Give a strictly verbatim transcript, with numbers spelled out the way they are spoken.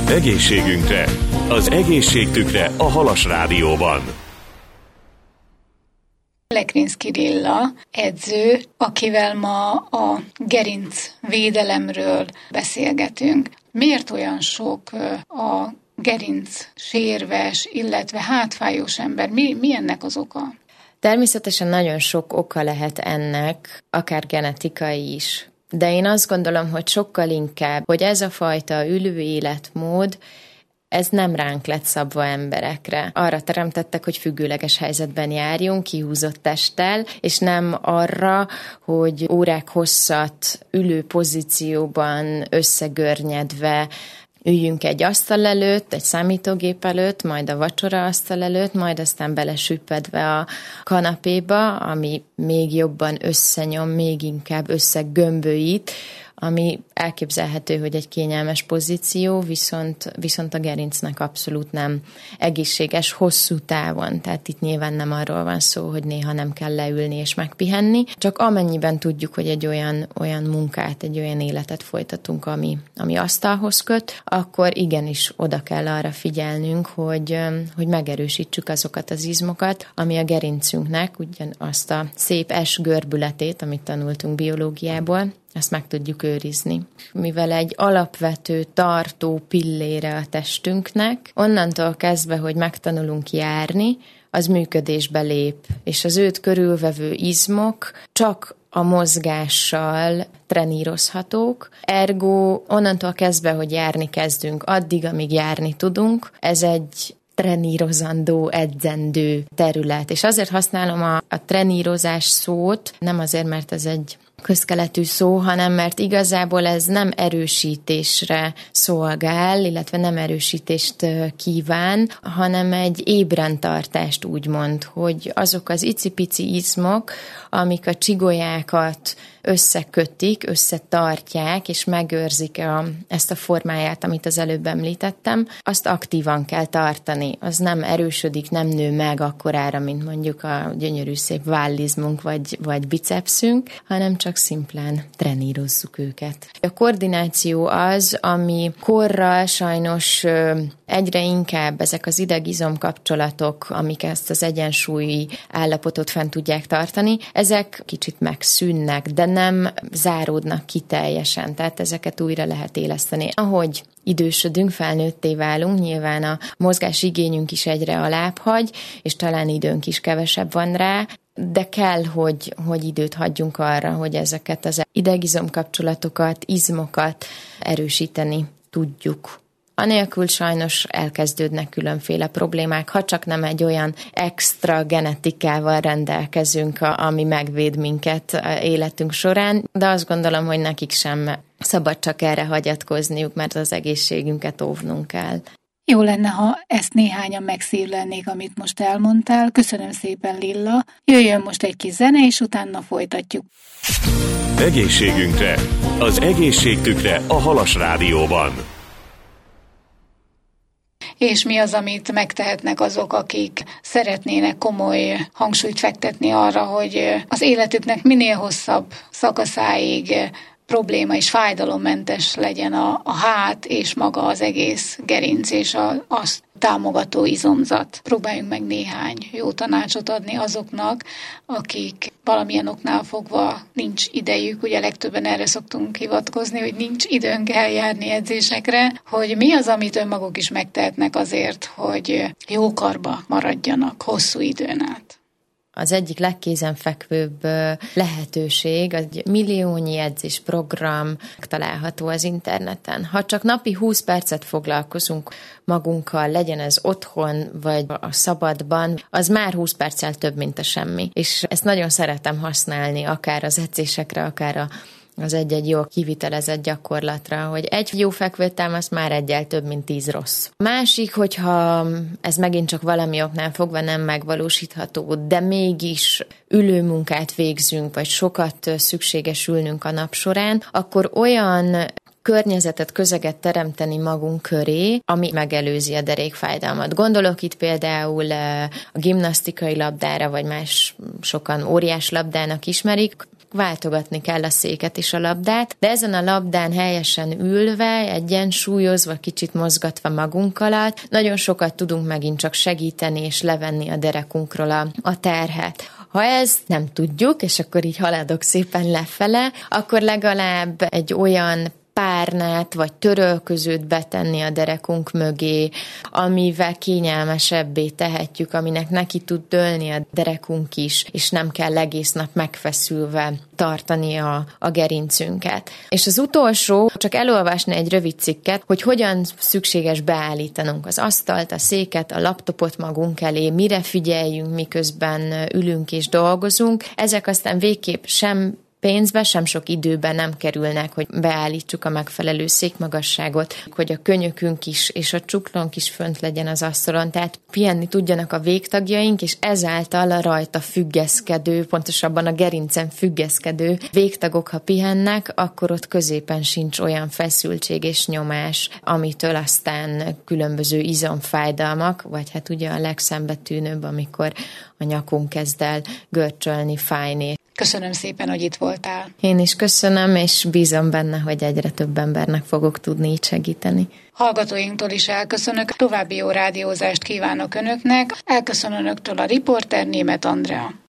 Egészségünkre! Az egészségtükre a Halas Rádióban. Lekrinszky Lilla edző, akivel ma a gerinc védelemről beszélgetünk. Miért olyan sok a gerinc sérves, illetve hátfájós ember? Mi, mi ennek az oka? Természetesen nagyon sok oka lehet ennek, akár genetikai is. De én azt gondolom, hogy sokkal inkább, hogy ez a fajta ülő életmód, ez nem ránk lett szabva emberekre. Arra teremtettek, hogy függőleges helyzetben járjunk, kihúzott testtel, és nem arra, hogy órák hosszat ülő pozícióban összegörnyedve üljünk egy asztal előtt, egy számítógép előtt, majd a vacsora asztal előtt, majd aztán belesüppedve a kanapéba, ami még jobban összenyom, még inkább összegömbölyít, ami elképzelhető, hogy egy kényelmes pozíció, viszont, viszont a gerincnek abszolút nem egészséges hosszú távon. Tehát itt nyilván nem arról van szó, hogy néha nem kell leülni és megpihenni, csak amennyiben tudjuk, hogy egy olyan, olyan munkát, egy olyan életet folytatunk, ami, ami asztalhoz köt, akkor igenis oda kell arra figyelnünk, hogy, hogy megerősítsük azokat az izmokat, ami a gerincünknek ugyanazt a szép S görbületét, amit tanultunk biológiából, ezt meg tudjuk őrizni. Mivel egy alapvető tartó pillére a testünknek, onnantól kezdve, hogy megtanulunk járni, az működésbe lép, és az őt körülvevő izmok csak a mozgással trenírozhatók. Ergo onnantól kezdve, hogy járni kezdünk, addig, amíg járni tudunk, ez egy trenírozandó, edzendő terület. És azért használom a, a trenírozás szót, nem azért, mert ez egy közkeletű szó, hanem mert igazából ez nem erősítésre szolgál, illetve nem erősítést kíván, hanem egy ébrentartást úgymond, hogy azok az icipici izmok, amik a csigolyákat összekötik, összetartják, és megőrzik a, ezt a formáját, amit az előbb említettem, azt aktívan kell tartani. Az nem erősödik, nem nő meg akkorára, mint mondjuk a gyönyörű szép vállizmunk vagy, vagy bicepszünk, hanem csak szimplán trenírozzuk őket. A koordináció az, ami korral sajnos egyre inkább ezek az ideg-izom kapcsolatok, amik ezt az egyensúlyi állapotot fent tudják tartani, ezek kicsit megszűnnek, de nem záródnak ki teljesen, tehát ezeket újra lehet éleszteni. Ahogy idősödünk, felnőtté válunk, nyilván a mozgás igényünk is egyre alább hagy, és talán időnk is kevesebb van rá, de kell, hogy, hogy időt hagyjunk arra, hogy ezeket az ideg-izom kapcsolatokat, izmokat erősíteni tudjuk. Anélkül sajnos elkezdődnek különféle problémák, ha csak nem egy olyan extra genetikával rendelkezünk, ami megvéd minket életünk során, de azt gondolom, hogy nekik sem szabad csak erre hagyatkozniuk, mert az egészségünket óvnunk kell. Jó lenne, ha ezt néhányan megszívlennék, amit most elmondtál. Köszönöm szépen, Lilla. Jöjjön most egy kis zene, és utána folytatjuk. Egészségünkre! Az egészségtükre a Halas Rádióban. És mi az, amit megtehetnek azok, akik szeretnének komoly hangsúlyt fektetni arra, hogy az életüknek minél hosszabb szakaszáig probléma és fájdalommentes legyen a, a hát és maga az egész gerinc és a, azt támogató izomzat. Próbáljunk meg néhány jó tanácsot adni azoknak, akik valamilyen oknál fogva nincs idejük, ugye legtöbben erre szoktunk hivatkozni, hogy nincs időnk eljárni edzésekre, hogy mi az, amit önmaguk is megtehetnek azért, hogy jó karba maradjanak hosszú időn át. Az egyik legkézenfekvőbb lehetőség, egy milliónyi edzésprogram található az interneten. Ha csak napi húsz percet foglalkozunk magunkkal, legyen ez otthon vagy a szabadban, az már húsz perccel több, mint a semmi. És ezt nagyon szeretem használni, akár az edzésekre, akár a az egy-egy jó kivitelezett gyakorlatra, hogy egy jó fekvőtámasz már egyel több, mint tíz rossz. A másik, hogyha ez megint csak valami oknál fogva nem megvalósítható, de mégis ülőmunkát végzünk, vagy sokat szükséges ülnünk a nap során, akkor olyan környezetet, közeget teremteni magunk köré, ami megelőzi a derékfájdalmat. Gondolok itt például a gimnasztikai labdára, vagy más sokan óriás labdának ismerik. váltogatni kell a széket és a labdát, de ezen a labdán helyesen ülve, egyensúlyozva, kicsit mozgatva magunk alatt, nagyon sokat tudunk megint csak segíteni és levenni a derekunkról a, a terhet. Ha ezt nem tudjuk, és akkor így haladok szépen lefele, akkor legalább egy olyan párnát vagy törölközőt betenni a derekunk mögé, amivel kényelmesebbé tehetjük, aminek neki tud dőlni a derekunk is, és nem kell egész nap megfeszülve tartani a, a gerincünket. És az utolsó, csak elolvasni egy rövid cikket, hogy hogyan szükséges beállítanunk az asztalt, a széket, a laptopot magunk elé, mire figyeljünk, miközben ülünk és dolgozunk. Ezek aztán végképp sem pénzbe, sem sok időben nem kerülnek, hogy beállítsuk a megfelelő székmagasságot, hogy a könyökünk is és a csuklónk is fönt legyen az asztalon, tehát pihenni tudjanak a végtagjaink, és ezáltal a rajta függeszkedő, pontosabban a gerincen függeszkedő végtagok, ha pihennek, akkor ott középen sincs olyan feszültség és nyomás, amitől aztán különböző izomfájdalmak, vagy hát ugye a legszembetűnőbb, amikor a nyakunk kezd el görcsölni, fájni. Köszönöm szépen, hogy itt voltál. Én is köszönöm, és bízom benne, hogy egyre több embernek fogok tudni így segíteni. Hallgatóinktól is elköszönök, további jó rádiózást kívánok Önöknek. Elköszön Önöktől a riporter, Németh Andrea.